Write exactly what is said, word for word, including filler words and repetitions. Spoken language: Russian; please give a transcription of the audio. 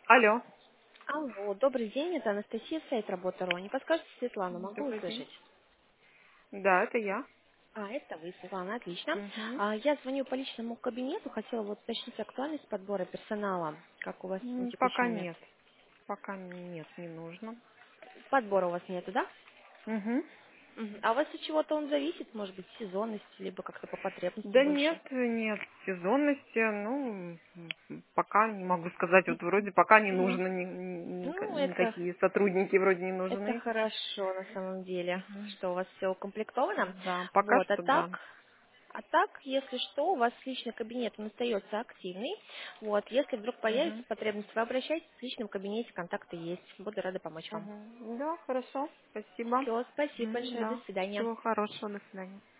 Алло. Алло, добрый день, это Анастасия, сайт Работа.ру. Не подскажете, Светлана, могу Добрый день. услышать? Да, это я. А, это вы, Светлана, отлично. Угу. А, я звоню по личному кабинету, хотела вот уточнить актуальность подбора персонала, как у вас на М, текущий Пока момент. нет. Пока нет, не нужно. Подбора у вас нету, да? Угу. Мгм. А у вас от чего-то он зависит, может быть, сезонность, либо как-то по потребности Да больше? нет, нет сезонности. Ну, м, пока не могу сказать. Вот вроде пока не Мгм. нужно, ни- ни- Ну, ни- это, никакие сотрудники вроде не это нужны. хорошо на самом деле, Мгм. что у вас все укомплектовано. Да, пока Вот, а что да. так, А так, если что, у вас личный кабинет, он остается активный. Вот, если вдруг появится Угу. потребность, вы обращайтесь, в личном кабинете контакты есть. Буду рада помочь вам. Угу. Да, хорошо. Спасибо. Все, спасибо Мгм, большое, до да. свидания. Всего хорошего. До свидания.